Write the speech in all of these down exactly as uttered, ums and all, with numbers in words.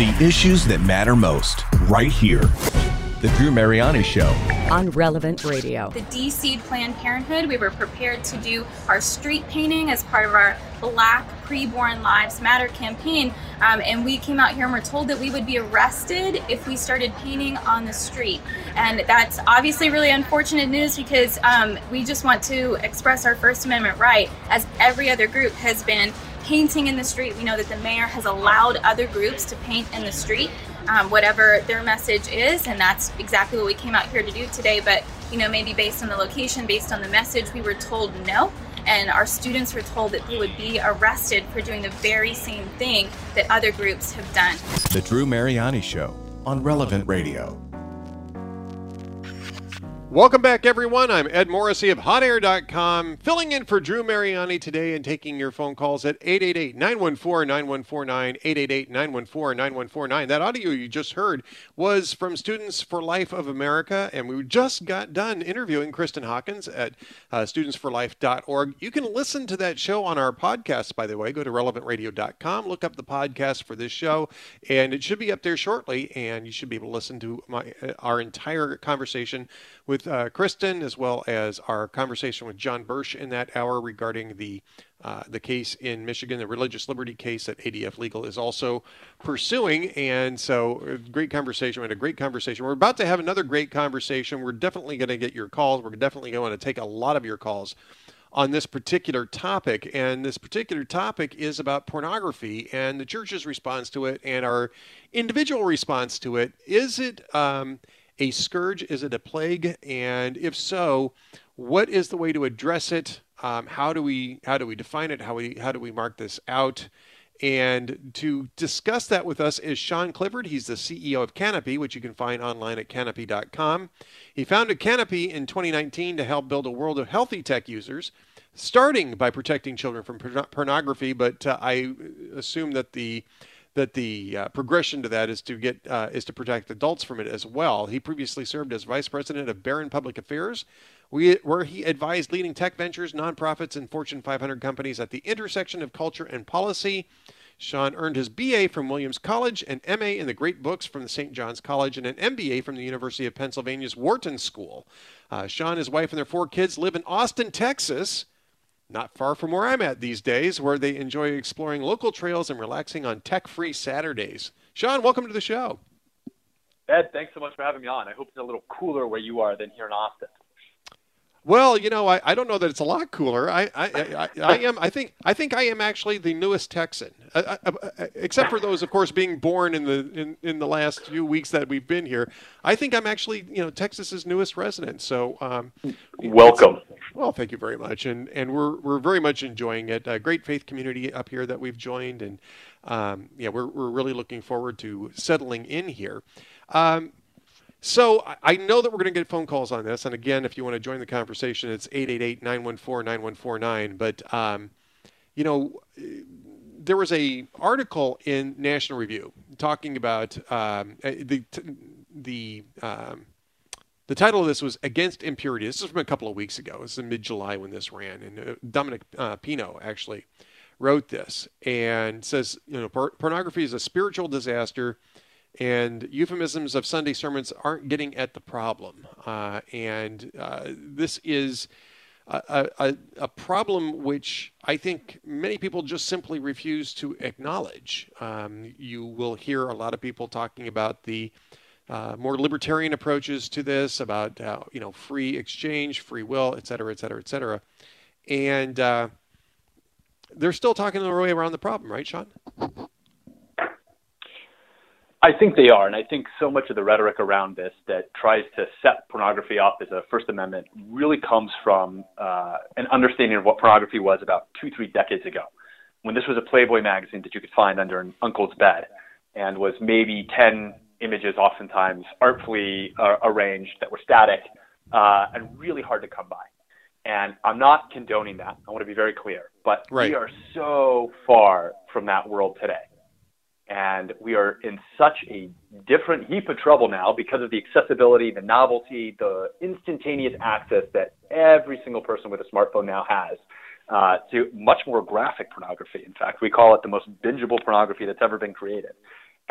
The issues that matter most, right here. The Drew Mariani Show. On Relevant Radio. The D C Planned Parenthood, we were prepared to do our street painting as part of our Black Preborn Lives Matter campaign. Um, and we came out here and were told that we would be arrested if we started painting on the street. And that's obviously really unfortunate news because um, we just want to express our First Amendment right, as every other group has been painting in the street. We know that the mayor has allowed other groups to paint in the street. Um, whatever their message is, and that's exactly what we came out here to do today. But, you know, maybe based on the location, based on the message, we were told no, and our students were told that they would be arrested for doing the very same thing that other groups have done. The Drew Mariani Show on Relevant Radio. Welcome back, everyone. I'm Ed Morrissey of hot air dot com, filling in for Drew Mariani today and taking your phone calls at eight eight eight, nine one four, nine one four nine, eight eight eight, nine one four, nine one four nine. That audio you just heard was from Students for Life of America, and we just got done interviewing Kristen Hawkins at uh, students for life dot org. You can listen to that show on our podcast, by the way. Go to relevant radio dot com, look up the podcast for this show, and it should be up there shortly, and you should be able to listen to my uh, our entire conversation with uh, Kristen, as well as our conversation with John Birch in that hour regarding the uh, the case in Michigan, the religious liberty case that A D F Legal is also pursuing. And so, great conversation. We had a great conversation. We're about to have another great conversation. We're definitely going to get your calls. We're definitely going to take a lot of your calls on this particular topic. And this particular topic is about pornography and the church's response to it and our individual response to it. Is it um, a scourge? Is it a plague? And if so, what is the way to address it? Um, how do we how do we define it? How we how do we mark this out? And to discuss that with us is Sean Clifford. He's the C E O of Canopy, which you can find online at canopy dot com. He founded Canopy in twenty nineteen to help build a world of healthy tech users, starting by protecting children from porn- pornography. But uh, I assume that the that the uh, progression to that is to get uh, is to protect adults from it as well. He previously served as vice president of Barron Public Affairs, we, where he advised leading tech ventures, nonprofits, and Fortune five hundred companies at the intersection of culture and policy. Sean earned his B A from Williams College, an M A in the Great Books from the Saint John's College, and an M B A from the University of Pennsylvania's Wharton School. Uh, Sean, his wife, and their four kids live in Austin, Texas, not far from where I'm at these days, where they enjoy exploring local trails and relaxing on tech-free Saturdays. Sean, welcome to the show. Ed, thanks so much for having me on. I hope it's a little cooler where you are than here in Austin. Well, you know, I, I don't know that it's a lot cooler. I I, I, I am I think I think I am actually the newest Texan, uh, uh, uh, except for those, of course, being born in the in, in the last few weeks that we've been here. I think I'm actually, you know, Texas's newest resident. So, um, welcome. Well, thank you very much, and and we're we're very much enjoying it. A great faith community up here that we've joined, and um, yeah, we're we're really looking forward to settling in here. Um, So I know that we're going to get phone calls on this. And again, if you want to join the conversation, it's eight eight eight, nine one four, nine one four nine. But, um, you know, there was a article in National Review talking about um, the, the, um, the title of this was Against Impurity. This is from a couple of weeks ago. This is in mid-July when this ran. And uh, Dominic uh, Pino actually wrote this and says, you know, por- pornography is a spiritual disaster, and euphemisms of Sunday sermons aren't getting at the problem. Uh, and uh, this is a, a, a problem which I think many people just simply refuse to acknowledge. Um, you will hear a lot of people talking about the uh, more libertarian approaches to this, about uh, you know, free exchange, free will, et cetera, et cetera, et cetera. And uh, they're still talking their way around the problem, right, Sean? I think they are, and I think so much of the rhetoric around this that tries to set pornography up as a First Amendment really comes from uh, an understanding of what pornography was about two, three decades ago, when this was a Playboy magazine that you could find under an uncle's bed and was maybe ten images, oftentimes artfully uh, arranged, that were static uh, and really hard to come by. And I'm not condoning that. I want to be very clear. But right. We are so far from that world today. And we are in such a different heap of trouble now because of the accessibility, the novelty, the instantaneous access that every single person with a smartphone now has uh, to much more graphic pornography. In fact, we call it the most bingeable pornography that's ever been created.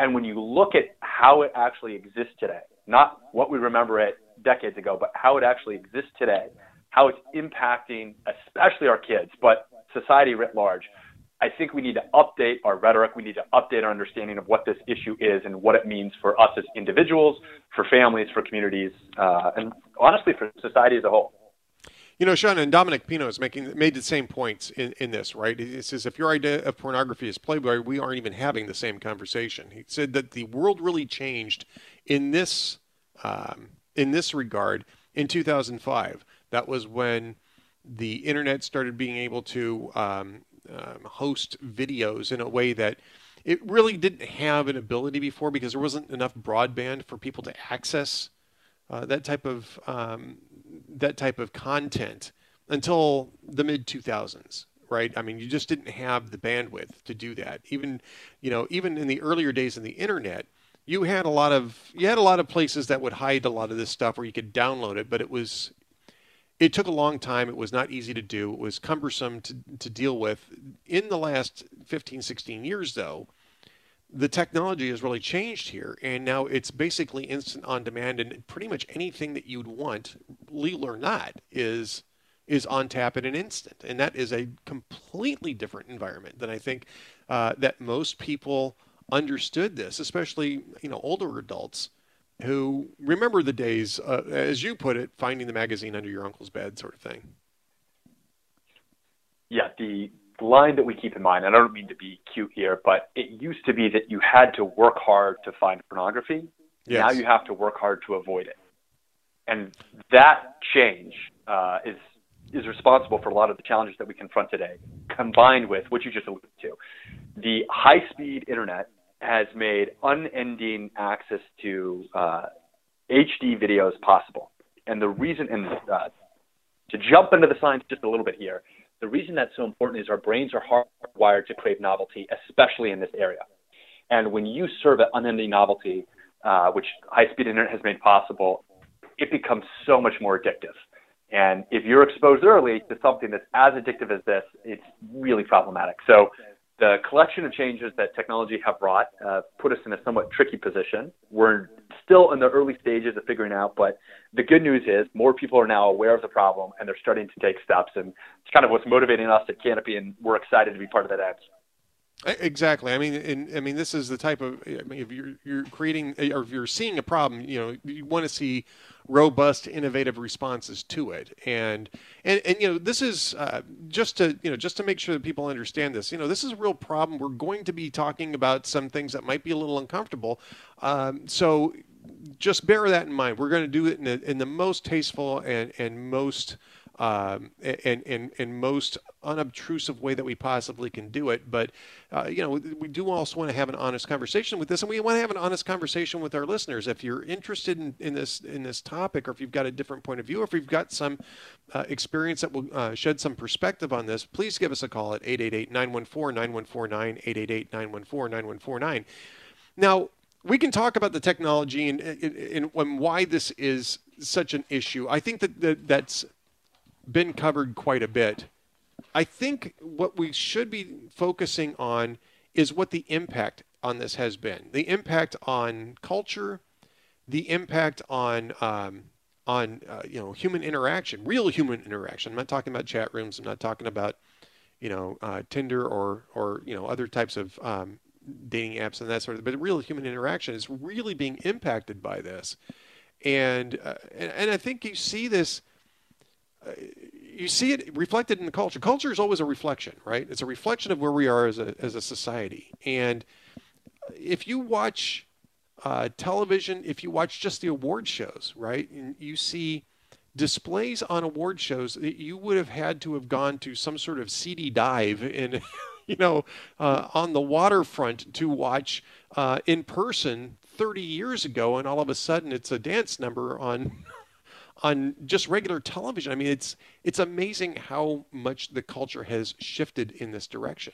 And when you look at how it actually exists today, not what we remember it decades ago, but how it actually exists today, how it's impacting especially our kids, but society writ large, I think we need to update our rhetoric. We need to update our understanding of what this issue is and what it means for us as individuals, for families, for communities, uh, and honestly for society as a whole. You know, Sean, and Dominic Pino is making made the same points in, in this, right? He says if your idea of pornography is Playboy, we aren't even having the same conversation. He said that the world really changed in this um, in this regard in two thousand five. That was when the internet started being able to um, um, host videos in a way that it really didn't have an ability before, because there wasn't enough broadband for people to access uh, that type of um, that type of content until the mid two thousands, right? I mean, you just didn't have the bandwidth to do that. Even, you know, even in the earlier days of the internet, you had a lot of you had a lot of places that would hide a lot of this stuff where you could download it, but it was it took a long time. It was not easy to do. It was cumbersome to to deal with. In the last fifteen, sixteen years, though, the technology has really changed here, and now it's basically instant on demand, and pretty much anything that you'd want, legal or not, is is on tap in an instant. And that is a completely different environment than I think uh, that most people understood this, especially, you know, older adults who remember the days, uh, as you put it, finding the magazine under your uncle's bed sort of thing. Yeah, the line that we keep in mind, and I don't mean to be cute here, but it used to be that you had to work hard to find pornography. Yes. Now you have to work hard to avoid it. And that change uh, is is responsible for a lot of the challenges that we confront today, combined with what you just alluded to. The high-speed internet has made unending access to uh, H D videos possible. And the reason, and uh, to jump into the science just a little bit here, the reason that's so important is our brains are hardwired to crave novelty, especially in this area. And when you serve an unending novelty, uh, which high-speed internet has made possible, it becomes so much more addictive. And if you're exposed early to something that's as addictive as this, it's really problematic. So the collection of changes that technology have brought uh, put us in a somewhat tricky position. We're still in the early stages of figuring out, but the good news is more people are now aware of the problem, and they're starting to take steps. And it's kind of what's motivating us at Canopy, and we're excited to be part of that answer. Exactly. I mean, in, I mean, this is the type of. I mean, if you're you're creating or if you're seeing a problem, you know, you want to see robust, innovative responses to it. And and and you know, this is uh, just to you know just to make sure that people understand this. You know, this is a real problem. We're going to be talking about some things that might be a little uncomfortable. Um, so just bear that in mind. We're going to do it in the, in the most tasteful and and most. Um, and, and, and most unobtrusive way that we possibly can do it. But, uh, you know, we do also want to have an honest conversation with this, and we want to have an honest conversation with our listeners. If you're interested in, in this in this topic, or if you've got a different point of view, or if you've got some uh, experience that will uh, shed some perspective on this, please give us a call at eight eight eight, nine one four, nine one four nine, eight eight eight, nine one four, nine one four nine. Now, we can talk about the technology and, and, and why this is such an issue. I think that, that that's been covered quite a bit. I think what we should be focusing on is what the impact on this has been. The impact on culture, the impact on um, on uh, you know human interaction, real human interaction. I'm not talking about chat rooms. I'm not talking about you know uh, Tinder or or you know other types of um, dating apps and that sort of. But real human interaction is really being impacted by this, and uh, and, and I think you see this. Uh, you see it reflected in the culture. Culture is always a reflection, right? It's a reflection of where we are as a as a society. And if you watch uh, television, if you watch just the award shows, right, and you see displays on award shows, you would have had to have gone to some sort of seedy dive in, you know, uh, on the waterfront to watch uh, in person thirty years ago, and all of a sudden it's a dance number on. on just regular television. I mean, it's it's amazing how much the culture has shifted in this direction.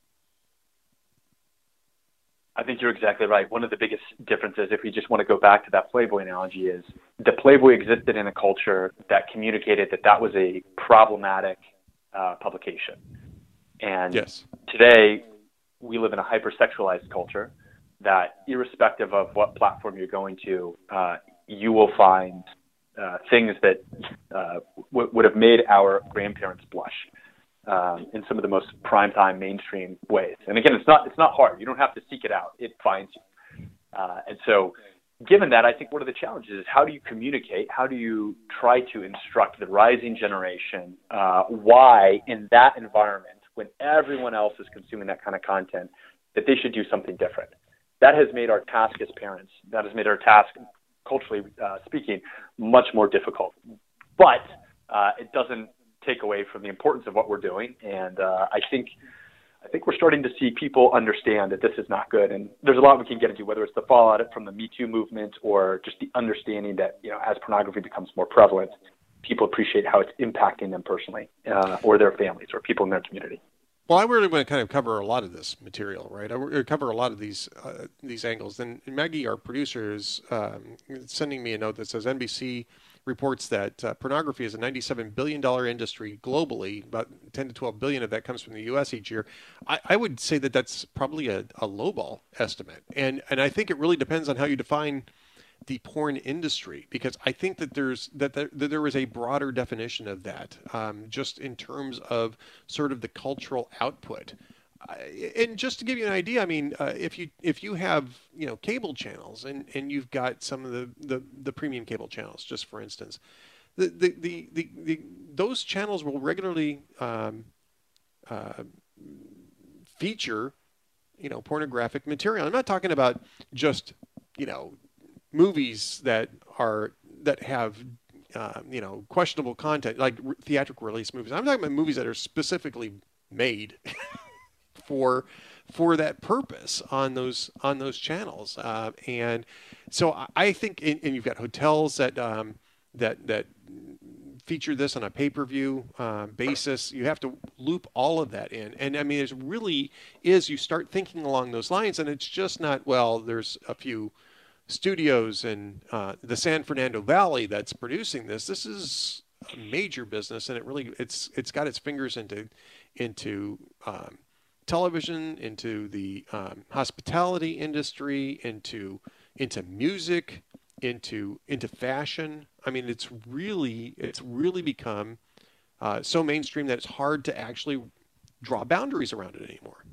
I think you're exactly right. One of the biggest differences, if we just want to go back to that Playboy analogy, is the Playboy existed in a culture that communicated that that was a problematic uh, publication. And yes. Today, we live in a hypersexualized culture that irrespective of what platform you're going to, uh, you will find uh, things that uh, w- would have made our grandparents blush um, in some of the most primetime mainstream ways. And again, it's not it's not hard. You don't have to seek it out. It finds you. Uh, and so given that, I think one of the challenges is how do you communicate? How do you try to instruct the rising generation uh, why in that environment, when everyone else is consuming that kind of content, that they should do something different? That has made our task as parents, that has made our task, culturally uh, speaking, much more difficult. But uh, it doesn't take away from the importance of what we're doing. And uh, I think I think we're starting to see people understand that this is not good. And there's a lot we can get into, whether it's the fallout from the Me Too movement or just the understanding that, you know, as pornography becomes more prevalent, people appreciate how it's impacting them personally uh, or their families or people in their community. Well, I really want to kind of cover a lot of this material, right? I want to cover a lot of these uh, these angles. And Maggie, our producer, is um, sending me a note that says N B C reports that uh, pornography is a ninety-seven billion dollars industry globally. About ten to twelve billion of that comes from the U S each year. I, I would say that that's probably a, a lowball estimate. And and I think it really depends on how you define the porn industry, because I think that there's that there, that there is a broader definition of that, um, just in terms of sort of the cultural output. Uh, and just to give you an idea, I mean, uh, if you if you have you know cable channels and, and you've got some of the, the, the premium cable channels, just for instance, the the the, the, the those channels will regularly um, uh, feature you know pornographic material. I'm not talking about just you know. movies that are that have uh, you know questionable content, like re- theatrical release movies. I'm talking about movies that are specifically made for for that purpose on those on those channels. Uh, and so I think, and, and you've got hotels that um, that that feature this on a pay-per-view uh, basis. You have to loop all of that in, and I mean, it really is. You start thinking along those lines, and it's just not well. There's a few studios in uh, the San Fernando Valley that's producing this. This is a major business, and it really it's it's got its fingers into into um, television, into the um, hospitality industry, into into music, into into fashion. I mean, it's really it's really become uh, so mainstream that it's hard to actually draw boundaries around it anymore.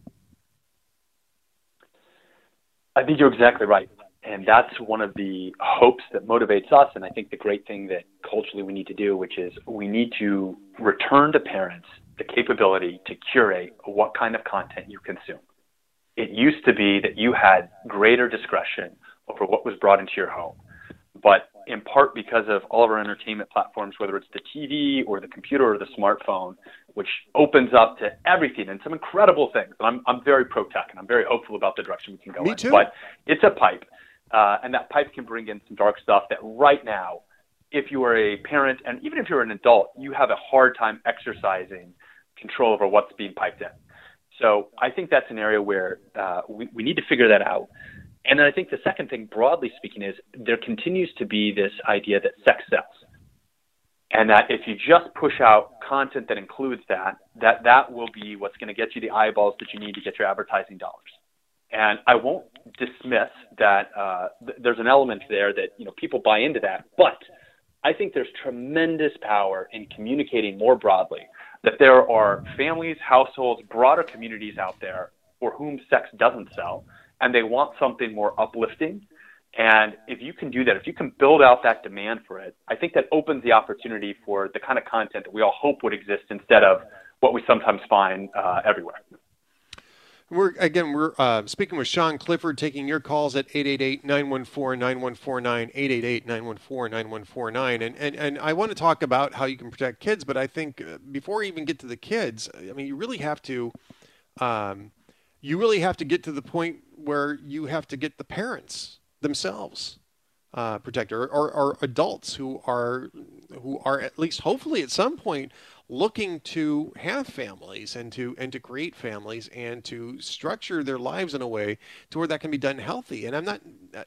I think you're exactly right. And that's one of the hopes that motivates us. And I think the great thing that culturally we need to do, which is we need to return to parents the capability to curate what kind of content you consume. It used to be that you had greater discretion over what was brought into your home. But in part because of all of our entertainment platforms, whether it's the T V or the computer or the smartphone, which opens up to everything and some incredible things. And I'm, I'm very pro-tech, and I'm very hopeful about the direction we can go Me in. too. But it's a pipe. Uh, and that pipe can bring in some dark stuff that right now, if you are a parent and even if you're an adult, you have a hard time exercising control over what's being piped in. So I think that's an area where uh, we, we need to figure that out. And then I think the second thing, broadly speaking, is there continues to be this idea that sex sells. And that if you just push out content that includes that, that that will be what's going to get you the eyeballs that you need to get your advertising dollars. And I won't dismiss that uh, th- there's an element there that, you know, people buy into that. But I think there's tremendous power in communicating more broadly that there are families, households, broader communities out there for whom sex doesn't sell, and they want something more uplifting. And if you can do that, if you can build out that demand for it, I think that opens the opportunity for the kind of content that we all hope would exist instead of what we sometimes find uh, everywhere. We're again, we're uh, speaking with Sean Clifford, taking your calls at eight eight eight, nine one four, nine one four nine, eight eight eight, nine one four, nine one four nine. And, and, and I want to talk about how you can protect kids, but I think uh, before we even get to the kids, I mean, you really have to, um, you really have to get to the point where you have to get the parents themselves uh, protected, or, or, or adults who are, who are at least hopefully at some point looking to have families and to and to create families and to structure their lives in a way to where that can be done healthy. And I'm not.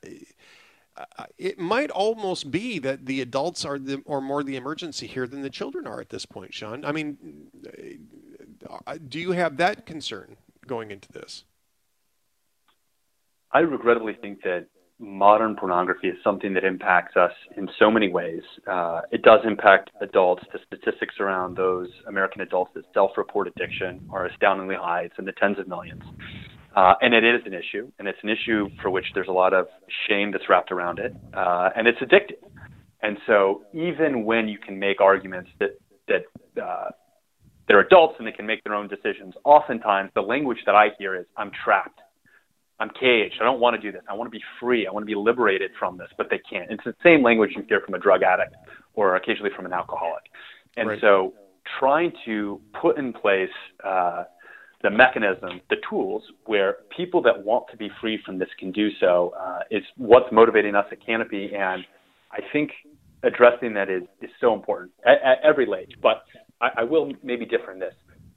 Uh, it might almost be that the adults are the or more the emergency here than the children are at this point, Sean. I mean, do you have that concern going into this? I regrettably think that modern pornography is something that impacts us in so many ways. Uh, it does impact adults. The statistics around those American adults that self-report addiction are astoundingly high. It's in the tens of millions. Uh, and it is an issue, and it's an issue for which there's a lot of shame that's wrapped around it, uh, and it's addictive. And so even when you can make arguments that, that uh, they're adults and they can make their own decisions, oftentimes the language that I hear is, I'm trapped. I'm caged. I don't want to do this. I want to be free. I want to be liberated from this, but they can't. It's the same language you hear from a drug addict or occasionally from an alcoholic. And right. so trying to put in place uh, the mechanism, the tools where people that want to be free from this can do so uh, is what's motivating us at Canopy. And I think addressing that is, is so important at, at every age. But I, I will maybe differ in this.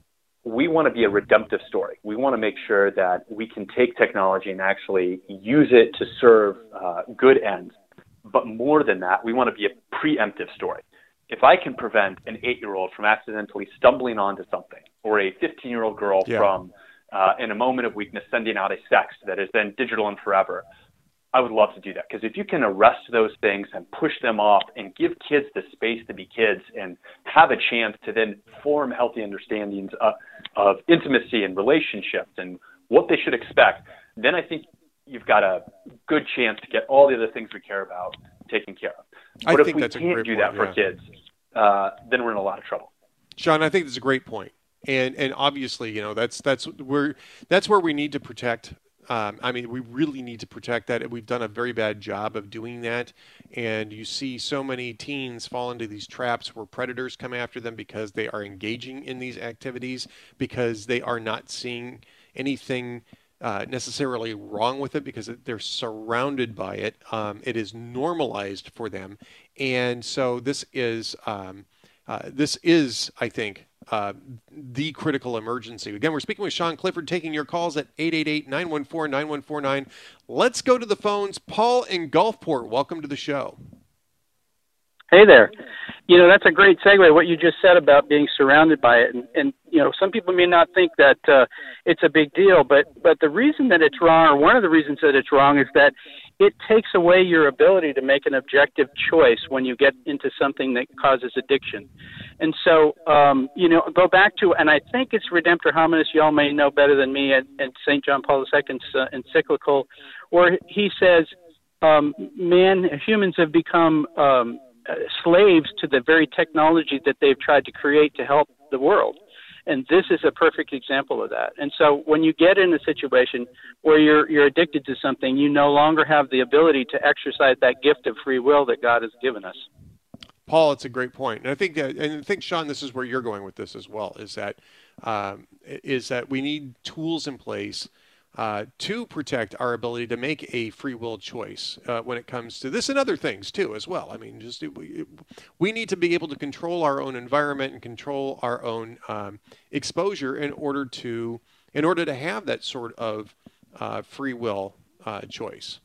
We want to be a redemptive story. We want to make sure that we can take technology and actually use it to serve uh, good ends. But more than that, we want to be a preemptive story. If I can prevent an eight-year-old from accidentally stumbling onto something, or a fifteen-year-old girl yeah. from, uh, in a moment of weakness, sending out a text that is then digital and forever, I would love to do that. Because if you can arrest those things and push them off and give kids the space to be kids and have a chance to then form healthy understandings of, of intimacy and relationships and what they should expect, then I think you've got a good chance to get all the other things we care about taken care of. I but think if we that's can't a great do point, that for yeah. kids, uh, then we're in a lot of trouble. Sean, I think that's a great point. And and obviously, you know, that's that's where that's where we need to protect. Um, I mean, we really need to protect that. We've done a very bad job of doing that. And you see so many teens fall into these traps where predators come after them because they are engaging in these activities, because they are not seeing anything uh, necessarily wrong with it, because they're surrounded by it. Um, it is normalized for them. And so this is, um, uh, this is, I think, Uh, the critical emergency. Again, we're speaking with Sean Clifford, taking your calls at eight eight eight, nine one four, nine one four nine. Let's go to the phones. Paul in Gulfport, welcome to the show. Hey there. You know, that's a great segue, what you just said about being surrounded by it. And, and you know, some people may not think that uh, it's a big deal, but, but the reason that it's wrong, or one of the reasons that it's wrong, is that it takes away your ability to make an objective choice when you get into something that causes addiction. And so, um, you know, go back to, and I think it's Redemptor Hominis, y'all may know better than me, at, at Saint John Paul the Second's uh, encyclical, where he says, um, man, humans have become um, uh, slaves to the very technology that they've tried to create to help the world. And this is a perfect example of that. And so when you get in a situation where you're you're addicted to something, you no longer have the ability to exercise that gift of free will that God has given us. Paul, it's a great point. And I think that, and I think, Sean, this is where you're going with this as well, is that, um, is that we need tools in place uh, to protect our ability to make a free will choice uh, when it comes to this and other things too, as well. I mean, just we, we need to be able to control our own environment and control our own um, exposure in order to, in order to have that sort of uh, free will uh, choice.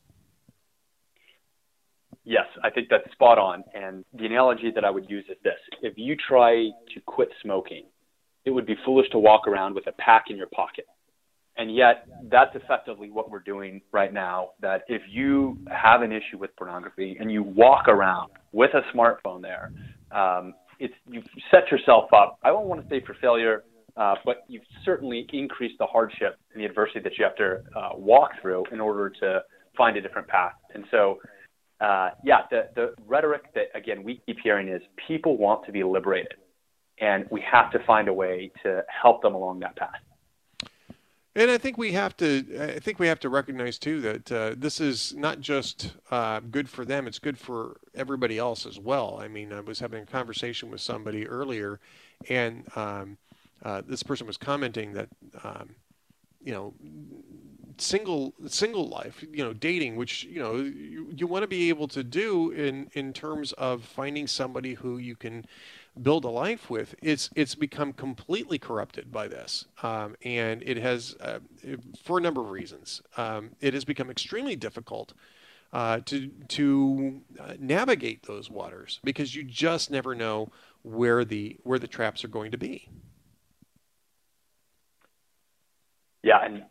Yes, I think that's spot on. And the analogy that I would use is this. If you try to quit smoking, it would be foolish to walk around with a pack in your pocket. And yet, that's effectively what we're doing right now, that if you have an issue with pornography and you walk around with a smartphone there, um, it's, you've set yourself up, I don't want to say for failure, uh, but you've certainly increased the hardship and the adversity that you have to uh, walk through in order to find a different path. And so, Uh, yeah, the, the rhetoric that, again, we keep hearing is people want to be liberated, and we have to find a way to help them along that path. And I think we have to, I think we have to recognize too that uh, this is not just uh, good for them; it's good for everybody else as well. I mean, I was having a conversation with somebody earlier, and um, uh, this person was commenting that, um, you know, single single life, you know, dating, which, you know, you, you want to be able to do in in terms of finding somebody who you can build a life with, it's it's become completely corrupted by this, um, and it has uh, for a number of reasons. Um, it has become extremely difficult uh, to to uh, navigate those waters, because you just never know where the where the traps are going to be. Yeah, and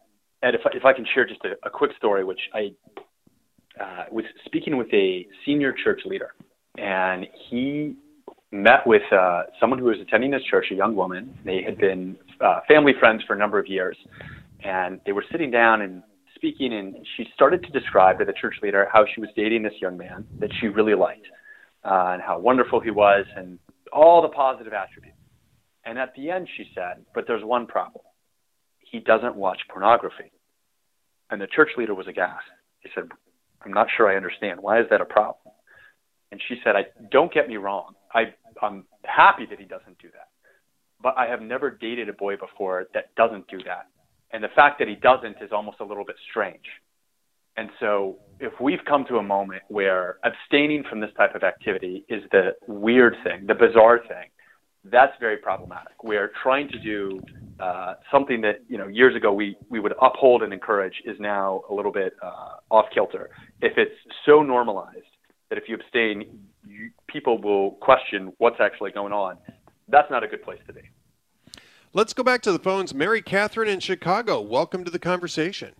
Ed, if I, if I can share just a, a quick story, which I uh, was speaking with a senior church leader, and he met with uh, someone who was attending his church, a young woman. They had been uh, family friends for a number of years, and they were sitting down and speaking, and she started to describe to the church leader how she was dating this young man that she really liked, uh, and how wonderful he was, and all the positive attributes. And at the end, she said, but there's one problem. He doesn't watch pornography. And the church leader was aghast. He said, I'm not sure I understand. Why is that a problem? And she said, I don't get me wrong. I, I'm happy that he doesn't do that. But I have never dated a boy before that doesn't do that. And the fact that he doesn't is almost a little bit strange. And so if we've come to a moment where abstaining from this type of activity is the weird thing, the bizarre thing, that's very problematic. We're trying to do uh, something that, you know, years ago we, we would uphold and encourage is now a little bit uh, off kilter. If it's so normalized that if you abstain, you, people will question what's actually going on, that's not a good place to be. Let's go back to the phones. Mary Catherine in Chicago, welcome to the conversation.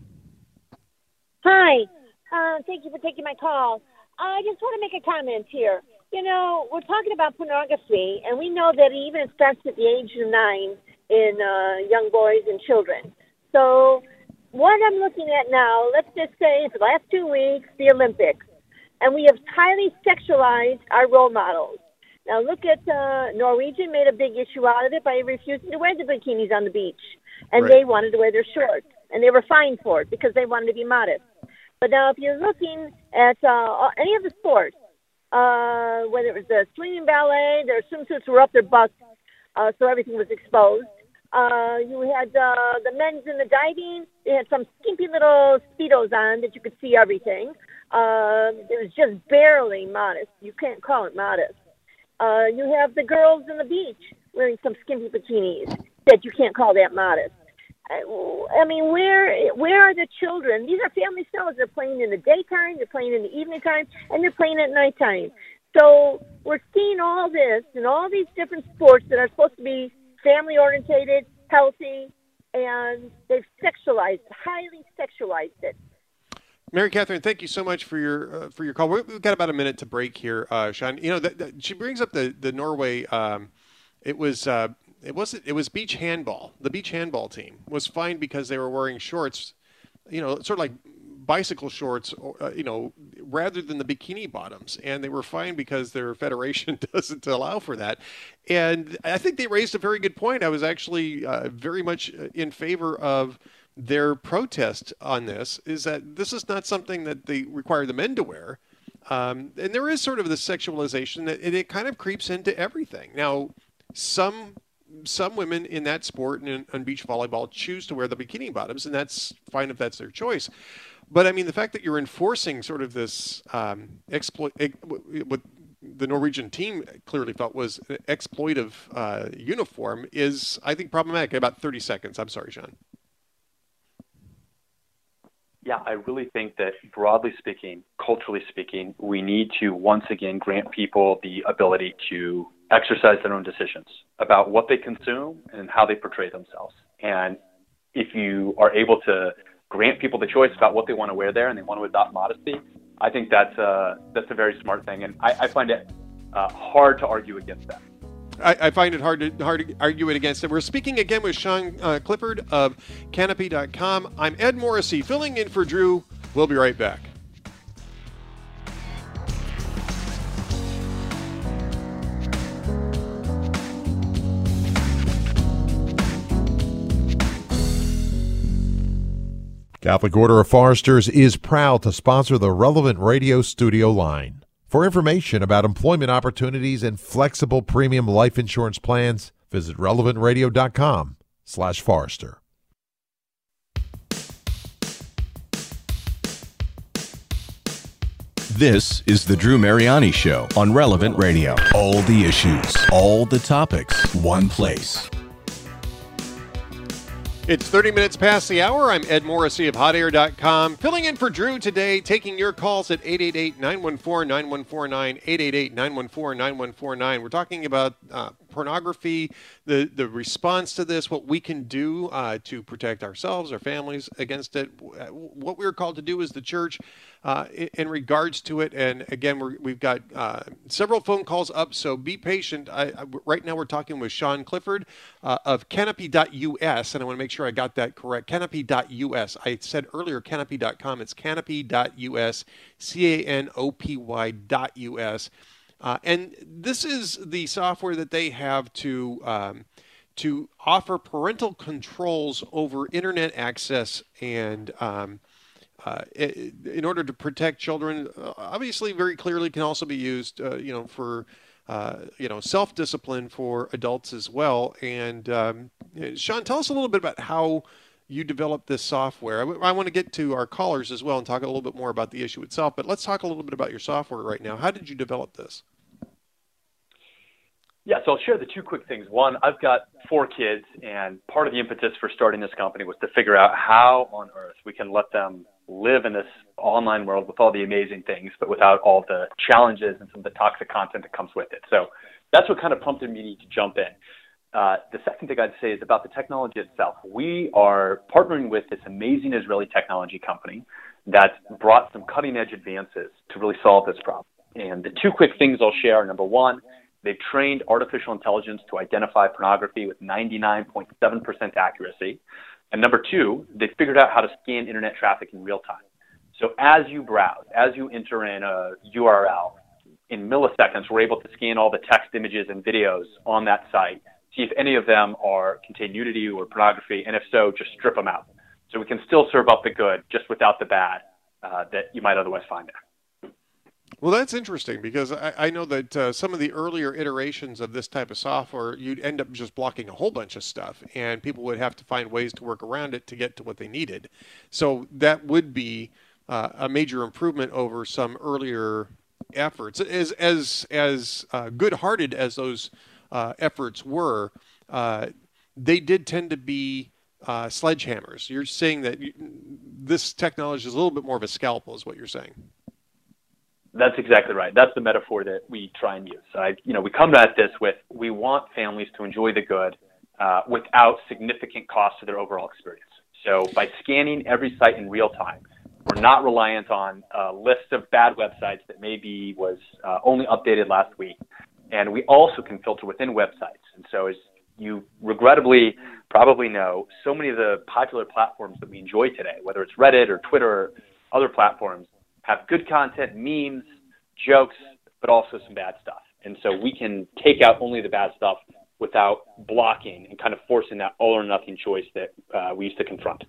Hi. Uh, thank you for taking my call. I just want to make a comment here. You know, we're talking about pornography, and we know that it even starts at the age of nine in uh, young boys and children. So what I'm looking at now, let's just say for the last two weeks, the Olympics, and we have highly sexualized our role models. Now look at uh, Norwegian made a big issue out of it by refusing to wear the bikinis on the beach, and Right. they wanted to wear their shorts, and they were fined for it because they wanted to be modest. But now if you're looking at uh, any of the sports, uh, whether it was the swinging ballet, their swimsuits were up their butts, uh, so everything was exposed. Uh, you had uh, the men's in the diving. They had some skimpy little Speedos on that you could see everything. Uh, it was just barely modest. You can't call it modest. Uh, you have the girls in the beach wearing some skimpy bikinis that you can't call that modest. I mean, where where are the children? These are family shows. They're playing in the daytime, they're playing in the evening time, and they're playing at nighttime. So we're seeing all this and all these different sports that are supposed to be family-orientated, healthy, and they've sexualized, highly sexualized it. Mary Catherine, thank you so much for your uh, for your call. We've got about a minute to break here, uh, Sean. You know, that, that, she brings up the the Norway. Um, it was uh, it wasn't it was beach handball. The beach handball team was fined because they were wearing shorts, you know, sort of like bicycle shorts, uh, you know, rather than the bikini bottoms, and they were fined because their federation doesn't allow for that. And I think they raised a very good point. I was actually uh, very much in favor of their protest on this, is that this is not something that they require the men to wear. Um, and there is sort of the sexualization that it, it kind of creeps into everything. Now, some some women in that sport and in, on beach volleyball choose to wear the bikini bottoms, and that's fine if that's their choice. But I mean, the fact that you're enforcing sort of this um, exploit, what the Norwegian team clearly felt was an exploitive uh, uniform is, I think, problematic. About thirty seconds. I'm sorry, Sean. Yeah, I really think that broadly speaking, culturally speaking, we need to once again grant people the ability to exercise their own decisions about what they consume and how they portray themselves. And if you are able to grant people the choice about what they want to wear there and they want to adopt modesty, I think that's a, that's a very smart thing. And I, I find it uh, hard to argue against that. I, I find it hard to hard to argue it against it. We're speaking again with Sean uh, Clifford of Canopy dot com. I'm Ed Morrissey, filling in for Drew. We'll be right back. Catholic Order of Foresters is proud to sponsor the Relevant Radio studio line. For information about employment opportunities and flexible premium life insurance plans, visit relevant radio dot com slash Forester. This is the Drew Mariani Show on Relevant Radio. All the issues, all the topics, one place. It's thirty minutes past the hour. I'm Ed Morrissey of hot air dot com, filling in for Drew today, taking your calls at eight eight eight, nine one four, nine one four nine, eight eight eight, nine one four, nine one four nine. We're talking about uh, pornography, the, the response to this, what we can do uh, to protect ourselves, our families against it, what we're called to do as the church uh, in, in regards to it. And again, we're, we've got uh, several phone calls up, so be patient. I, I, right now we're talking with Sean Clifford uh, of canopy dot U S, and I want to make sure I got that correct. canopy dot U S. I said earlier canopy dot com. It's canopy dot U S, C A N O P Y dot U S. Uh, and this is the software that they have to um, to offer parental controls over internet access and um, uh, in order to protect children. Obviously, very clearly can also be used, uh, you know, for uh, you know self-discipline for adults as well. And um, Sean, tell us a little bit about how you developed this software. I, w- I want to get to our callers as well and talk a little bit more about the issue itself. But let's talk a little bit about your software right now. How did you develop this? Yeah, so I'll share the two quick things. One, I've got four kids, and part of the impetus for starting this company was to figure out how on earth we can let them live in this online world with all the amazing things, but without all the challenges and some of the toxic content that comes with it. So that's what kind of prompted me to jump in. Uh, the second thing I'd say is about the technology itself. We are partnering with this amazing Israeli technology company that brought some cutting-edge advances to really solve this problem. And the two quick things I'll share are, number one, they've trained artificial intelligence to identify pornography with ninety-nine point seven percent accuracy. And number two, they figured out how to scan internet traffic in real time. So as you browse, as you enter in a U R L, in milliseconds, we're able to scan all the text, images, and videos on that site, see if any of them are contain nudity or pornography, and if so, just strip them out. So we can still serve up the good, just without the bad uh, that you might otherwise find there. Well, that's interesting because I, I know that uh, some of the earlier iterations of this type of software, you'd end up just blocking a whole bunch of stuff, and people would have to find ways to work around it to get to what they needed. So that would be uh, a major improvement over some earlier efforts. As as as uh, good-hearted as those uh, efforts were, uh, they did tend to be uh, sledgehammers. You're saying that you, this technology is a little bit more of a scalpel, is what you're saying. That's exactly right. That's the metaphor that we try and use. I, you know, we come at this with, we want families to enjoy the good uh, without significant cost to their overall experience. So by scanning every site in real time, we're not reliant on a list of bad websites that maybe was uh, only updated last week. And we also can filter within websites. And so as you regrettably probably know, so many of the popular platforms that we enjoy today, whether it's Reddit or Twitter or other platforms, have good content, memes, jokes, but also some bad stuff. And so we can take out only the bad stuff without blocking and kind of forcing that all or nothing choice that uh, we used to confront.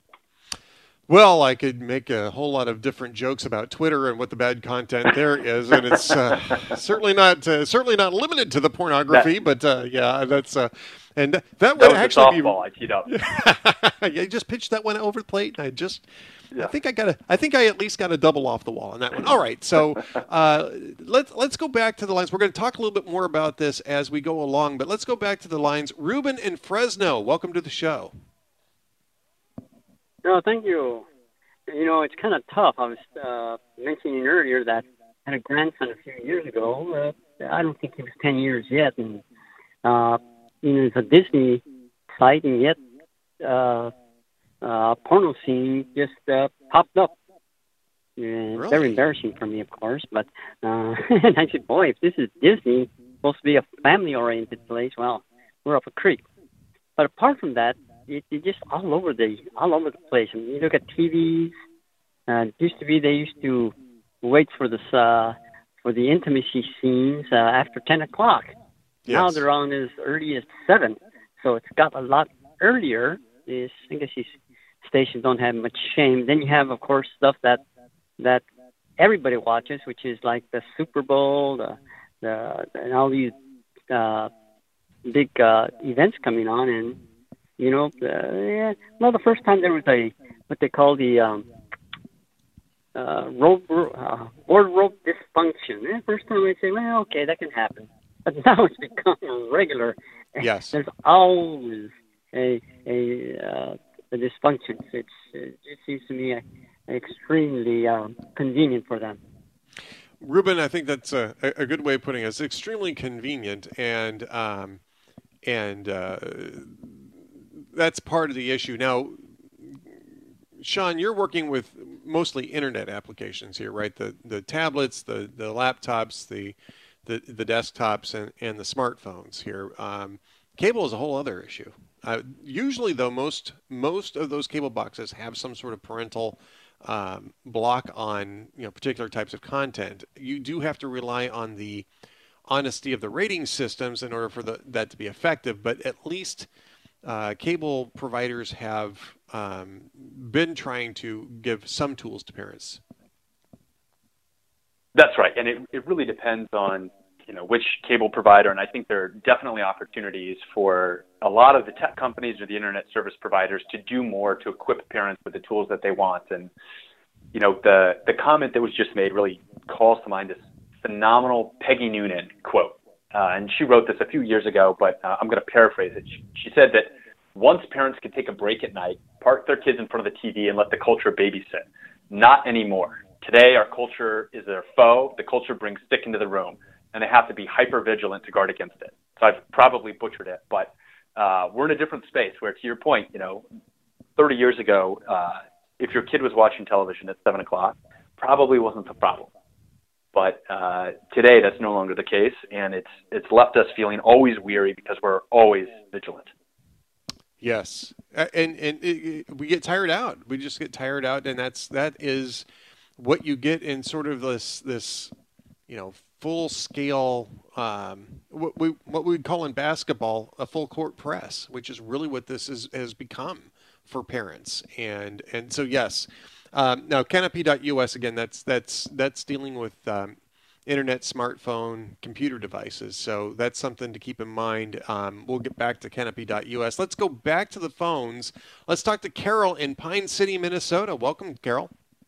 Well, I could make a whole lot of different jokes about Twitter and what the bad content there is, and it's uh, certainly not uh, certainly not limited to the pornography. That, but uh, yeah, that's uh, and that, that would actually be softball I teed up. Yeah, you just pitched that one over the plate, and I just. Yeah. I think I got a, I think I at least got a double off the wall on that one. All right, so uh, let's let's go back to the lines. We're going to talk a little bit more about this as we go along, but let's go back to the lines. Ruben in Fresno, welcome to the show. No, thank you. You know, it's kind of tough. I was uh, mentioning earlier that I had a grandson a few years ago. Uh, I don't think he was ten years yet, and uh, you know, it's a Disney site, and yet. Uh, Uh, porno scene just uh, popped up. And really? Very embarrassing for me, of course. But uh, and I said, boy, if this is Disney, supposed to be a family-oriented place, well, we're up a creek. But apart from that, it, it just all over the all over the place. I mean, you look at T Vs. Uh, it used to be they used to wait for this uh, for the intimacy scenes uh, after ten o'clock. Yes. Now they're on as early as seven, so it's got a lot earlier. Is I guess these stations don't have much shame. Then you have, of course, stuff that that everybody watches, which is like the Super Bowl, the, the and all these uh, big uh, events coming on. And you know, uh, yeah, well, the first time there was a what they call the um, uh, rope, uh, wardrobe dysfunction. The first time I'd say, well, okay, that can happen, but now it's become regular. Yes, there's always a a, uh, a dysfunction. It's, it seems to me uh, extremely um, convenient for them. Ruben, I think that's a, a good way of putting it. It's extremely convenient, and um, and uh, that's part of the issue. Now, Sean, you're working with mostly internet applications here, right? The the tablets, the the laptops, the the, the desktops, and, and the smartphones here. Um, cable is a whole other issue. Uh, usually, though, most most of those cable boxes have some sort of parental um, block on you know particular types of content. You do have to rely on the honesty of the rating systems in order for the, that to be effective, but at least uh, cable providers have um, been trying to give some tools to parents. That's right, and it, it really depends on you know which cable provider, and I think there are definitely opportunities for a lot of the tech companies or the internet service providers to do more to equip parents with the tools that they want. And you know the the comment that was just made really calls to mind this phenomenal Peggy Noonan quote, uh, and she wrote this a few years ago, but uh, I'm going to paraphrase it. She, she said that once parents could take a break at night, park their kids in front of the T V, and let the culture babysit. Not anymore. Today, our culture is their foe. The culture brings stick into the room, and they have to be hyper vigilant to guard against it. So I've probably butchered it, but uh, we're in a different space where, to your point, you know, thirty years ago, uh, if your kid was watching television at seven o'clock, probably wasn't the problem. But uh, today, that's no longer the case, and it's it's left us feeling always weary because we're always vigilant. Yes, and and it, it, we get tired out. We just get tired out, and that's that is what you get in sort of this this you know full scale um, what we what we would call in basketball a full court press, which is really what this is has become for parents. And and so yes, um, now Canopy dot U S again. That's that's that's dealing with um, internet, smartphone, computer devices. So that's something to keep in mind. Um, we'll get back to Canopy dot U S. Let's go back to the phones. Let's talk to Carol in Pine City, Minnesota. Welcome, Carol.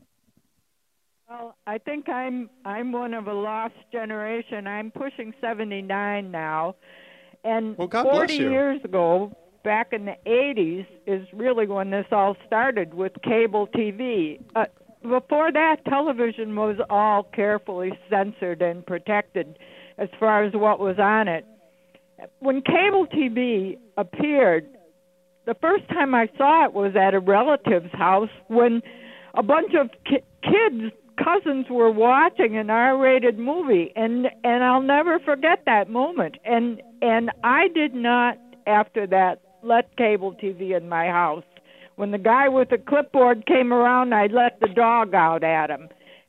Well, I think I'm I'm one of a lost generation. I'm pushing seventy-nine now. And well, God forty bless you. years ago, back in the eighties, is really when this all started with cable T V. Uh, Before that, television was all carefully censored and protected as far as what was on it. When cable T V appeared, the first time I saw it was at a relative's house when a bunch of ki- kids, cousins were watching an R-rated movie, and, and I'll never forget that moment. And and I did not, after that, let cable T V in my house. When the guy with the clipboard came around, I let the dog out at him.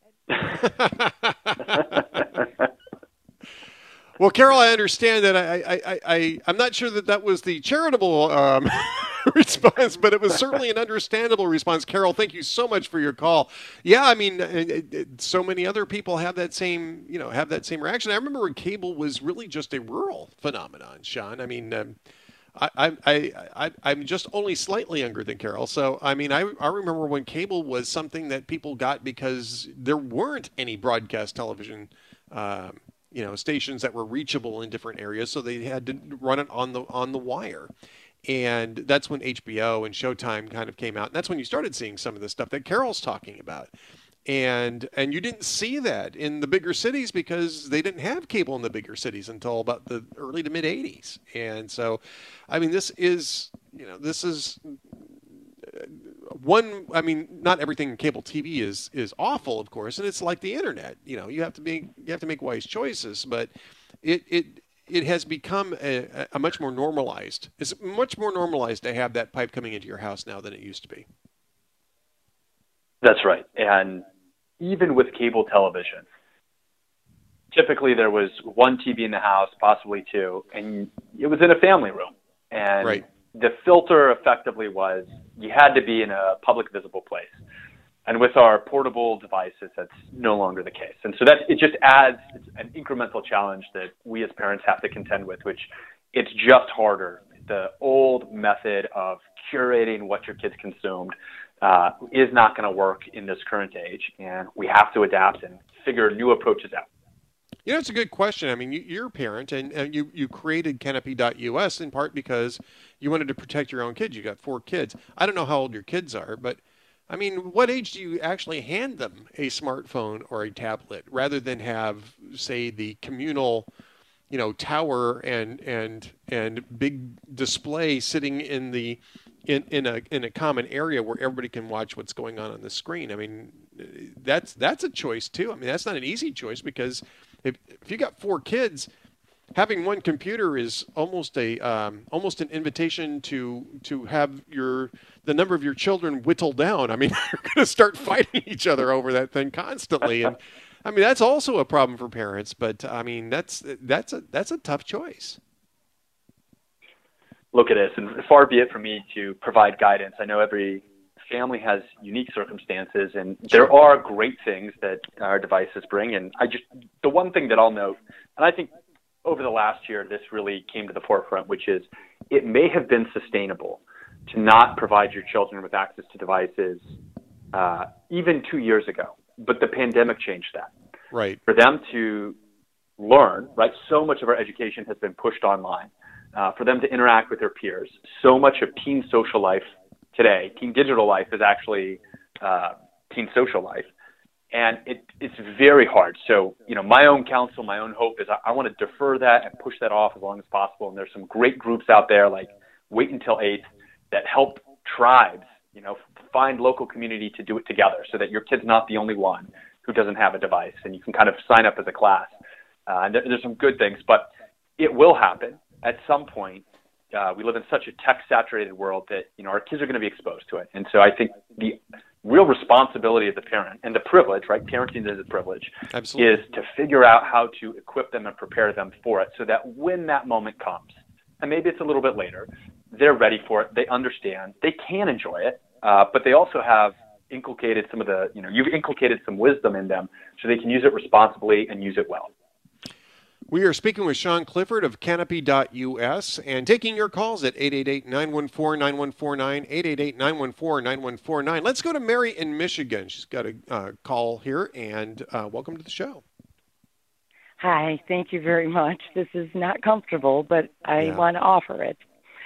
Well, Carol, I understand that. I, I, I, I, I'm not sure that that was the charitable um, response, but it was certainly an understandable response. Carol, thank you so much for your call. Yeah, I mean, it, it, so many other people have that same, you know, have that same reaction. I remember when cable was really just a rural phenomenon, Sean. I mean, um, I, I, I, I'm just only slightly younger than Carol. So, I mean, I, I remember when cable was something that people got because there weren't any broadcast television, um, you know, stations that were reachable in different areas. So they had to run it on the, on the wire. And that's when H B O and Showtime kind of came out. And that's when you started seeing some of the stuff that Carol's talking about. And and you didn't see that in the bigger cities because they didn't have cable in the bigger cities until about the early to mid eighties. And so, I mean, this is, you know, this is one, I mean, not everything in cable T V is is awful, of course, and it's like the internet. You know, you have to make you have to make wise choices, but it it it has become a, a much more normalized. It's much more normalized to have that pipe coming into your house now than it used to be. That's right, and even with cable television, typically there was one T V in the house, possibly two, and it was in a family room. And right. The filter effectively was you had to be in a public visible place. And with our portable devices, that's no longer the case. And so that it just adds an incremental challenge that we as parents have to contend with, which it's just harder. The old method of curating what your kids consumed uh, is not going to work in this current age, and we have to adapt and figure new approaches out. You know, it's a good question. I mean, you, you're a parent, and, and you, you created Canopy dot U S in part because you wanted to protect your own kids. You got four kids. I don't know how old your kids are, but, I mean, what age do you actually hand them a smartphone or a tablet rather than have, say, the communal you know, tower and and and big display sitting in the in in a in a common area where everybody can watch what's going on on the screen. I mean, that's that's a choice too. I mean, that's not an easy choice, because if if you got four kids, having one computer is almost a um, almost an invitation to to have your the number of your children whittled down. I mean, you're going to start fighting each other over that thing constantly, and I mean that's also a problem for parents. But I mean that's that's a that's a tough choice. Look at this, and far be it from me to provide guidance. I know every family has unique circumstances, and there are great things that our devices bring. And I just the one thing that I'll note, and I think over the last year, this really came to the forefront, which is it may have been sustainable to not provide your children with access to devices uh, even two years ago. But the pandemic changed that. Right. For them to learn, right? So much of our education has been pushed online. Uh, for them to interact with their peers. So much of teen social life today, teen digital life, is actually uh, teen social life. And it, it's very hard. So, you know, my own counsel, my own hope is I, I want to defer that and push that off as long as possible. And there's some great groups out there like Wait Until eighth that help tribes, you know, find local community to do it together so that your kid's not the only one who doesn't have a device. And you can kind of sign up as a class. Uh, and there, there's some good things, but it will happen. At some point, uh, we live in such a tech-saturated world that, you know, our kids are going to be exposed to it. And so I think the real responsibility of the parent, and the privilege, right, parenting is a privilege, Absolutely. is to figure out how to equip them and prepare them for it so that when that moment comes, and maybe it's a little bit later, they're ready for it, they understand, they can enjoy it, uh, but they also have inculcated some of the, you know, you've inculcated some wisdom in them so they can use it responsibly and use it well. We are speaking with Sean Clifford of Canopy dot U S and taking your calls at eight eight eight, nine one four, nine one four nine, eight eight eight, nine one four, nine one four nine. Let's go to Mary in Michigan. She's got a uh, call here, and uh, welcome to the show. Hi, thank you very much. This is not comfortable, but I Yeah. want to offer it.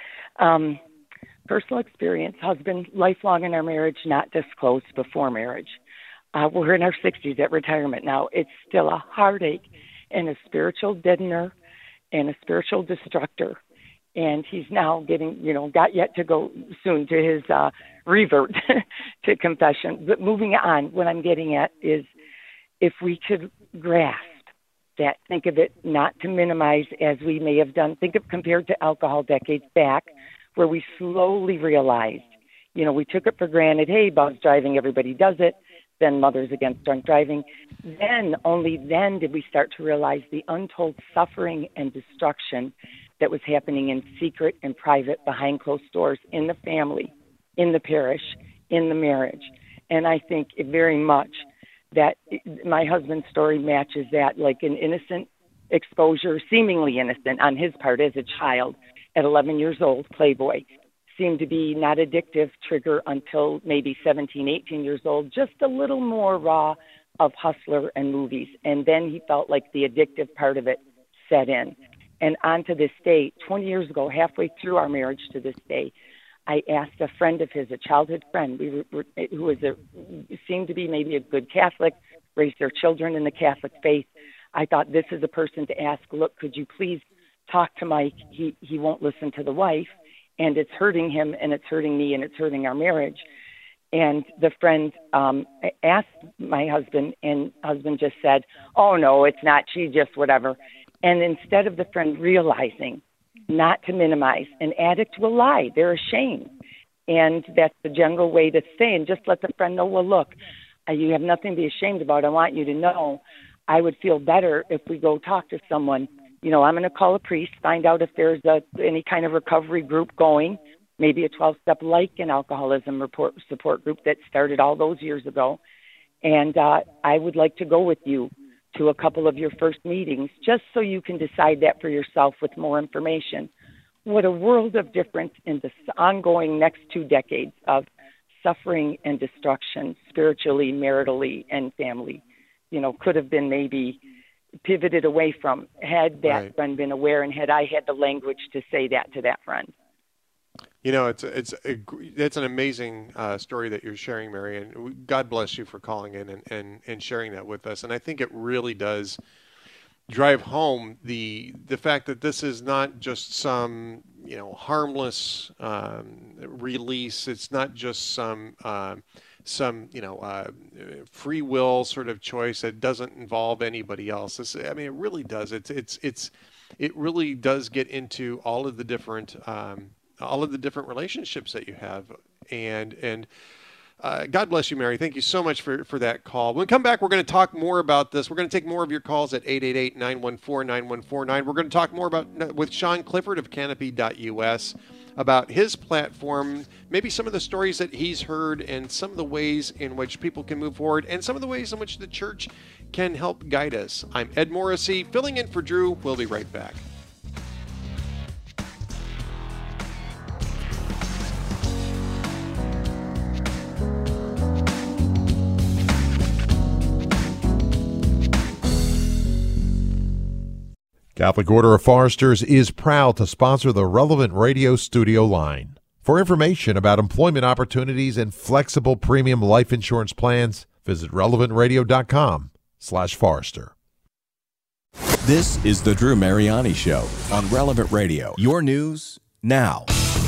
Um, personal experience, husband, lifelong in our marriage, not disclosed before marriage. Uh, we're in our sixties at retirement now. It's still a heartache and a spiritual deadener and a spiritual destructor. And he's now getting, you know, got yet to go soon to his uh, revert to confession. But moving on, what I'm getting at is if we could grasp that, think of it not to minimize as we may have done, think of compared to alcohol decades back, where we slowly realized, you know, we took it for granted, hey, buzz driving, everybody does it. Then Mothers Against Drunk Driving. Then, only then did we start to realize the untold suffering and destruction that was happening in secret and private behind closed doors in the family, in the parish, in the marriage. And I think it very much that my husband's story matches that, like an innocent exposure, seemingly innocent on his part as a child at eleven years old, Playboy. Seemed to be not addictive trigger until maybe seventeen, eighteen years old, just a little more raw of Hustler and movies. And then he felt like the addictive part of it set in. And on to this day, twenty years ago, halfway through our marriage to this day, I asked a friend of his, a childhood friend, we were, who was a, seemed to be maybe a good Catholic, raised their children in the Catholic faith. I thought, this is a person to ask, look, could you please talk to Mike? He, he won't listen to the wife. And it's hurting him, and it's hurting me, and it's hurting our marriage. And the friend um, asked my husband, and husband just said, oh, no, it's not. She just whatever. And instead of the friend realizing not to minimize, an addict will lie. They're ashamed. And that's the general way to say, and just let the friend know, well, look, uh, you have nothing to be ashamed about. I want you to know I would feel better if we go talk to someone. You know, I'm going to call a priest, find out if there's a, any kind of recovery group going, maybe a twelve-step like an alcoholism report, support group that started all those years ago. And uh, I would like to go with you to a couple of your first meetings just so you can decide that for yourself with more information. What a world of difference in the ongoing next two decades of suffering and destruction, spiritually, maritally, and family, you know, could have been maybe pivoted away from had that Right. friend been aware and had I had the language to say that to that friend. You know, it's it's a, it's an amazing uh, story that you're sharing, Mary, and God bless you for calling in and, and, and sharing that with us. And I think it really does drive home the the fact that this is not just some, you know, harmless um, release. It's not just some uh, some you know uh, free will sort of choice that doesn't involve anybody else. This, I mean, it really does. It's it's it's it really does get into all of the different um, all of the different relationships that you have, and and. Uh, God bless you, Mary. Thank you so much for, for that call. When we come back, we're going to talk more about this. We're going to take more of your calls at eight eight eight, nine one four, nine one four nine. We're going to talk more about with Sean Clifford of Canopy dot U S about his platform, maybe some of the stories that he's heard and some of the ways in which people can move forward and some of the ways in which the church can help guide us. I'm Ed Morrissey, filling in for Drew. We'll be right back. Catholic Order of Foresters is proud to sponsor the Relevant Radio studio line. For information about employment opportunities and flexible premium life insurance plans, visit relevant radio dot com slash Forester. This is the Drew Mariani Show on Relevant Radio. Your news now.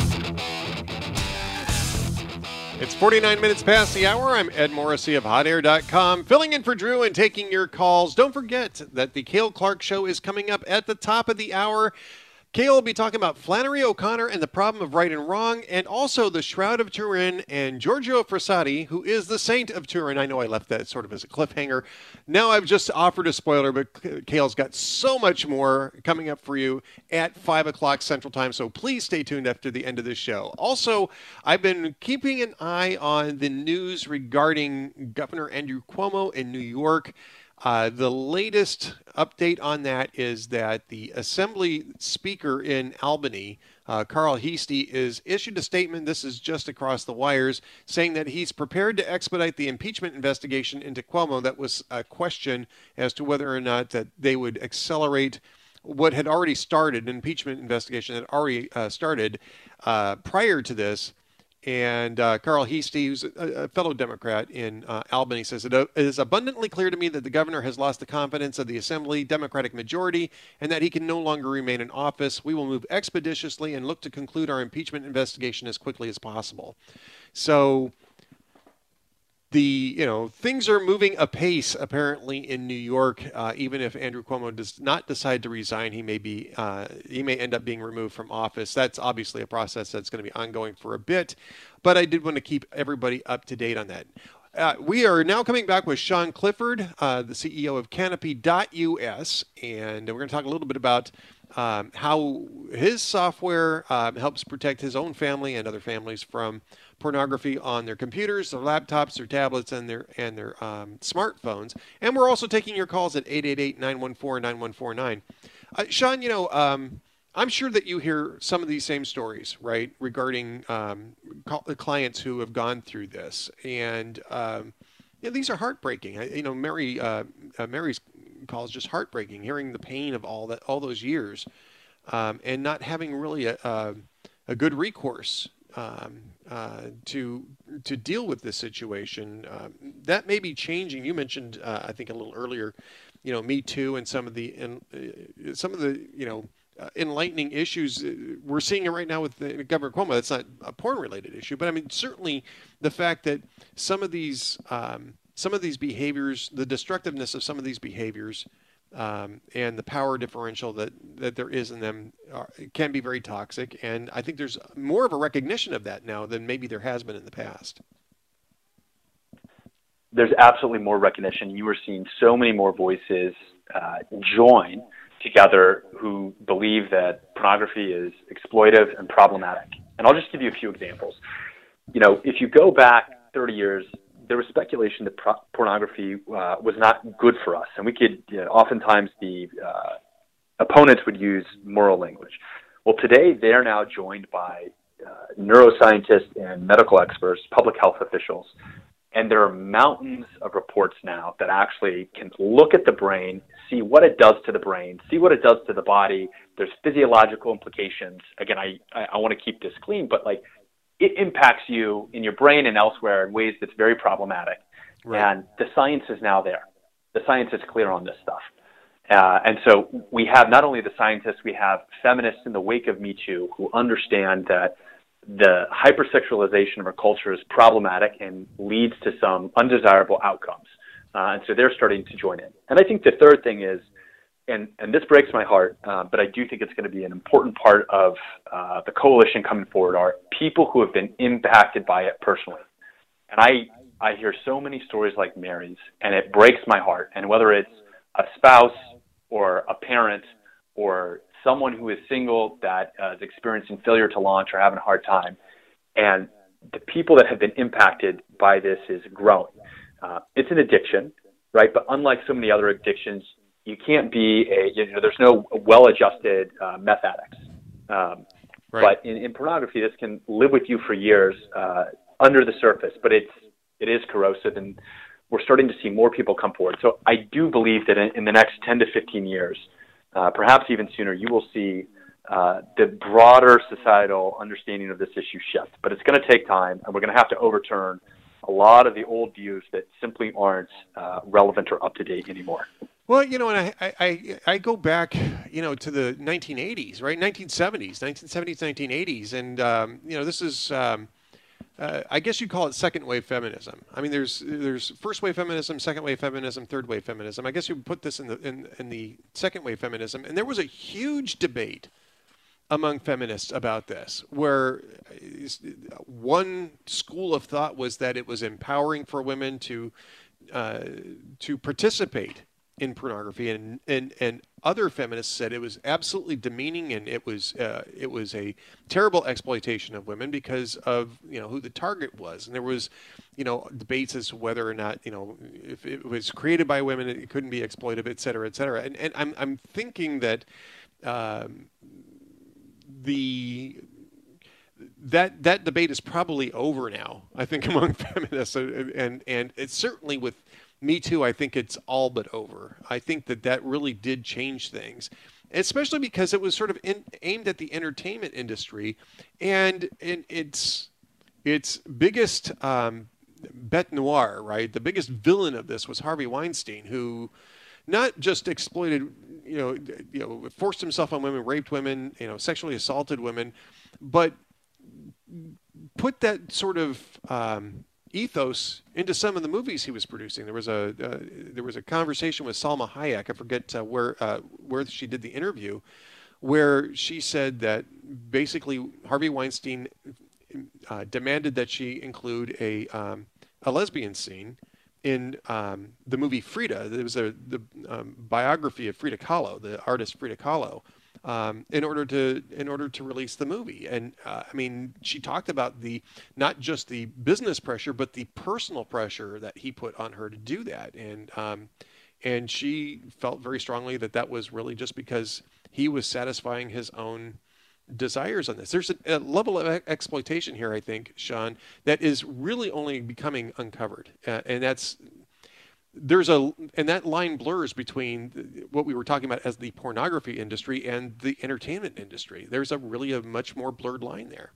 It's forty-nine minutes past the hour. I'm Ed Morrissey of hot air dot com, filling in for Drew and taking your calls. Don't forget that the Cale Clark Show is coming up at the top of the hour. Cale will be talking about Flannery O'Connor and the problem of right and wrong, and also the Shroud of Turin and Giorgio Frassati, who is the Saint of Turin. I know I left that sort of as a cliffhanger. Now I've just offered a spoiler, but Cale's got so much more coming up for you at five o'clock Central Time, so please stay tuned after the end of this show. Also, I've been keeping an eye on the news regarding Governor Andrew Cuomo in New York. Uh, the latest update on that is that the Assembly Speaker in Albany, uh, Carl Heastie, is issued a statement, this is just across the wires, saying that he's prepared to expedite the impeachment investigation into Cuomo. That was a question as to whether or not that they would accelerate what had already started, an impeachment investigation that already uh, started uh, prior to this. And uh, Carl Heastie, who's a, a fellow Democrat in uh, Albany, says, it is abundantly clear to me that the governor has lost the confidence of the Assembly Democratic majority and that he can no longer remain in office. We will move expeditiously and look to conclude our impeachment investigation as quickly as possible. So the, you know, things are moving apace apparently in New York. Uh, even if Andrew Cuomo does not decide to resign, he may be uh, he may end up being removed from office. That's obviously a process that's going to be ongoing for a bit, but I did want to keep everybody up to date on that. Uh, we are now coming back with Sean Clifford, uh, the C E O of Canopy dot U S, and we're going to talk a little bit about um, how his software uh, helps protect his own family and other families from pornography on their computers, their laptops, their tablets, and their and their um, smartphones. And we're also taking your calls at eight eight eight, nine one four, nine one four nine. Uh, Sean, you know, um, I'm sure that you hear some of these same stories, right, regarding um, clients who have gone through this. And um, you know, these are heartbreaking. I, you know, Mary, uh, uh, Mary's call is just heartbreaking, hearing the pain of all that, all those years, um, and not having really a, a, a good recourse Um, uh, to to deal with this situation. Um, that may be changing. You mentioned, uh, I think a little earlier, you know, Me Too and some of the in, uh, some of the you know uh, enlightening issues. We're seeing it right now with the, Governor Cuomo. That's not a porn-related issue, but I mean certainly the fact that some of these um, some of these behaviors, the destructiveness of some of these behaviors. Um, and the power differential that, that there is in them are, can be very toxic. And I think there's more of a recognition of that now than maybe there has been in the past. There's absolutely more recognition. You are seeing so many more voices uh, join together who believe that pornography is exploitive and problematic. And I'll just give you a few examples. You know, if you go back thirty years, there was speculation that pro- pornography uh, was not good for us. And we could, you know, oftentimes the uh, opponents would use moral language. Well, today they are now joined by uh, neuroscientists and medical experts, public health officials, and there are mountains of reports now that actually can look at the brain, see what it does to the brain, see what it does to the body. There's physiological implications. Again, I, I, I want to keep this clean, but like, it impacts you in your brain and elsewhere in ways that's very problematic. Right. And the science is now there. The science is clear on this stuff. Uh, and so we have not only the scientists, we have feminists in the wake of Me Too who understand that the hypersexualization of our culture is problematic and leads to some undesirable outcomes. Uh, and so they're starting to join in. And I think the third thing is, and, and this breaks my heart, uh, but I do think it's going to be an important part of uh, the coalition coming forward, are people who have been impacted by it personally. And I, I hear so many stories like Mary's, and it breaks my heart. And whether it's a spouse or a parent or someone who is single that uh, is experiencing failure to launch or having a hard time, and the people that have been impacted by this is growing. Uh, it's an addiction, right? But unlike so many other addictions, you can't be a, you know, there's no well-adjusted uh, meth addicts. Um, right. But in, in pornography, this can live with you for years uh, under the surface, but it's, it is corrosive, and we're starting to see more people come forward. So I do believe that in, in the next ten to fifteen years, uh, perhaps even sooner, you will see uh, the broader societal understanding of this issue shift. But it's going to take time, and we're going to have to overturn a lot of the old views that simply aren't uh, relevant or up to date anymore. Well, you know, and I, I, I go back, you know, to the nineteen eighties, right? nineteen seventies, nineteen seventies, nineteen eighties. And, um, you know, this is, um, uh, I guess you'd call it second wave feminism. I mean, there's there's first wave feminism, second wave feminism, third wave feminism. I guess you would put this in the, in, in the second wave feminism. And there was a huge debate among feminists about this, where one school of thought was that it was empowering for women to, uh, to participate in pornography, and, and and other feminists said it was absolutely demeaning, and it was uh, it was a terrible exploitation of women because of, you know, who the target was. And there was, you know, debates as to whether or not, you know, if it was created by women, it couldn't be exploitive, et cetera, et cetera. And and I'm I'm thinking that um, the that that debate is probably over now, I think, among feminists, and and, and it's certainly with Me Too, I think it's all but over. I think that that really did change things, especially because it was sort of in, aimed at the entertainment industry, and, and its its biggest um, bête noire, right? The biggest villain of this was Harvey Weinstein, who not just exploited, you know, you know, forced himself on women, raped women, you know, sexually assaulted women, but put that sort of um, ethos into some of the movies he was producing. There was a uh, there was a conversation with Salma Hayek. I forget uh, where uh, where she did the interview, where she said that basically Harvey Weinstein uh, demanded that she include a um, a lesbian scene in um, the movie Frida. There was a the um, biography of Frida Kahlo, the artist Frida Kahlo, Um, in order to in order to release the movie. And uh, I mean, she talked about the not just the business pressure, but the personal pressure that he put on her to do that. And um, and she felt very strongly that that was really just because he was satisfying his own desires on this. There's a, a level of exploitation here, I think, Sean, that is really only becoming uncovered, uh, and that's. There's a, and that line blurs between what we were talking about as the pornography industry and the entertainment industry. There's a really a much more blurred line there.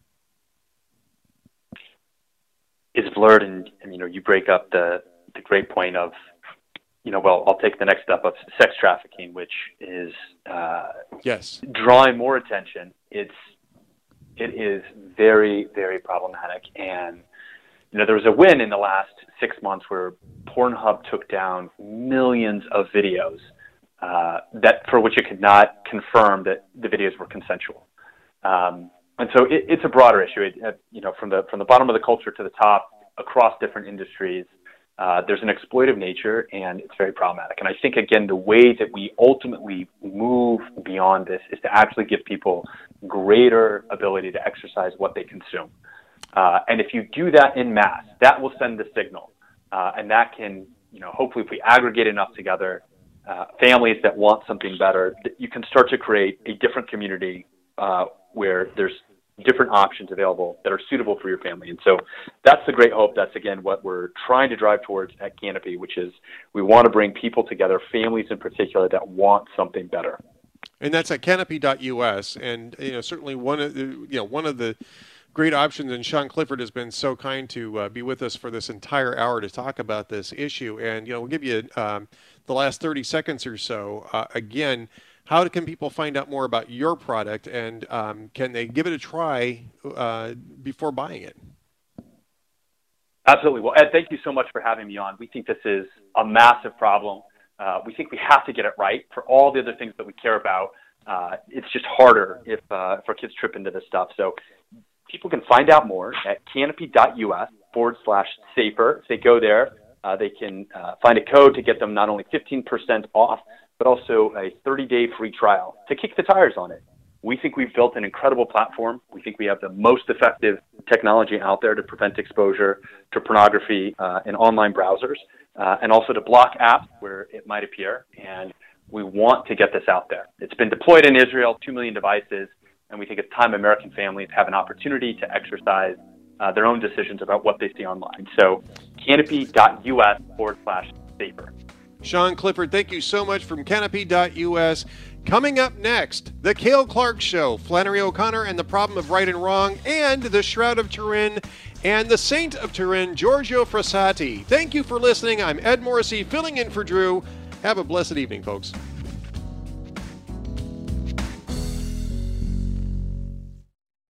It's blurred, and, and you know, you break up the the great point of, you know, well, I'll take the next step of sex trafficking, which is uh, yes, drawing more attention. It's it is very, very problematic, and you know, there was a win in the last six months where Pornhub took down millions of videos uh, that for which it could not confirm that the videos were consensual. Um, and so it, it's a broader issue. It, uh, you know, from the from the bottom of the culture to the top, across different industries, uh, there's an exploitive nature, and it's very problematic. And I think, again, the way that we ultimately move beyond this is to actually give people greater ability to exercise what they consume. Uh, and if you do that in mass, that will send the signal. Uh, and that can, you know, hopefully if we aggregate enough together, uh, families that want something better, you can start to create a different community uh, where there's different options available that are suitable for your family. And so that's the great hope. That's, again, what we're trying to drive towards at Canopy, which is we want to bring people together, families in particular, that want something better. And that's at canopy dot U S. And, you know, certainly one of the, you know, one of the great options. And Sean Clifford has been so kind to uh, be with us for this entire hour to talk about this issue. And, you know, we'll give you um, the last thirty seconds or so. Uh, again, how can people find out more about your product, and um, can they give it a try uh, before buying it? Absolutely. Well, Ed, thank you so much for having me on. We think this is a massive problem. Uh, we think we have to get it right for all the other things that we care about. Uh, it's just harder if, uh, if our kids trip into this stuff. So people can find out more at canopy.us forward slash safer. If they go there, uh, they can uh, find a code to get them not only fifteen percent off, but also a thirty-day free trial to kick the tires on it. We think we've built an incredible platform. We think we have the most effective technology out there to prevent exposure to pornography uh, in online browsers, uh, and also to block apps where it might appear. And we want to get this out there. It's been deployed in Israel, two million devices, and we think it's time American families have an opportunity to exercise uh, their own decisions about what they see online. So canopy.us forward slash safer. Sean Clifford, thank you so much from canopy.us. Coming up next, The Cale Clark Show, Flannery O'Connor and the Problem of Right and Wrong, and The Shroud of Turin, and the Saint of Turin, Giorgio Frassati. Thank you for listening. I'm Ed Morrissey, filling in for Drew. Have a blessed evening, folks.